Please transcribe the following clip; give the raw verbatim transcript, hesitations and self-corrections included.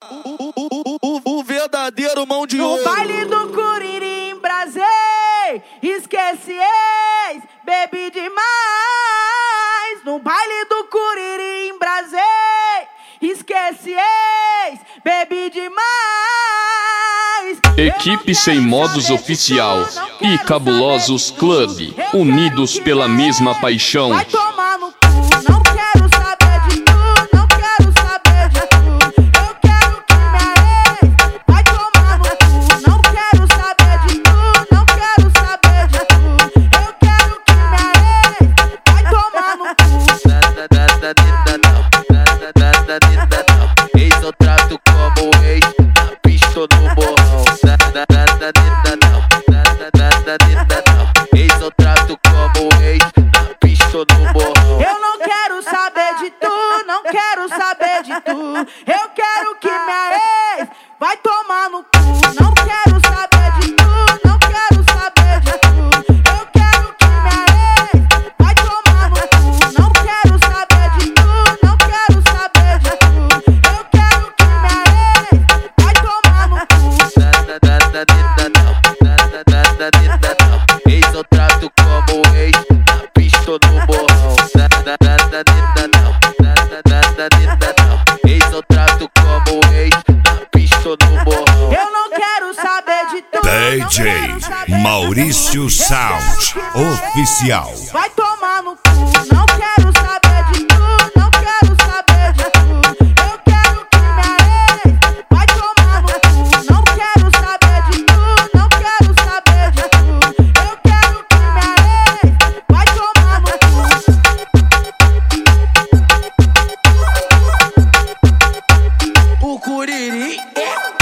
O, o, o, o verdadeiro mão de ouro. No baile do Curirim, brasei, esqueci ex, bebi demais. No baile do Curirim, brasei, esqueci ex, bebi demais. Equipe Sem Modos Oficial e Cabulosos Club, unidos pela mesma paixão. Vai tomar no cu, não quero saber de tu, não quero saber de tu. Eu quero que minha ex vai tomar no cu, não quero saber de tu, não quero saber de tu. Eu quero que minha ex vai tomar no cu. Ex eu trato como ex, na pista ou no borrão. Ex eu trato como ex, na pista ou no borrão. Eu não quero saber de tu, não quero saber de tu. Eu quero que minha ex vai tomar no cu. Não quero saber de tu, não quero saber de tu. Eu quero que minha ex vai tomar no cu. Não quero saber de tu, não quero saber de tu. Eu quero que minha ex vai tomar no cu. Ex eu trato como ex, na pista ou no borrão. Ex eu trato como ex, na pista ou no borrão. Eu não quero saber de tu. D J Maurício Sound Oficial. Vai tomar no cu, não quero saber de tu, não quero saber de tu. Eu quero que minha ex vai tomar no cu, não quero saber de tu, não quero saber de tu. Eu quero que minha ex vai tomar no cu. O Curirim é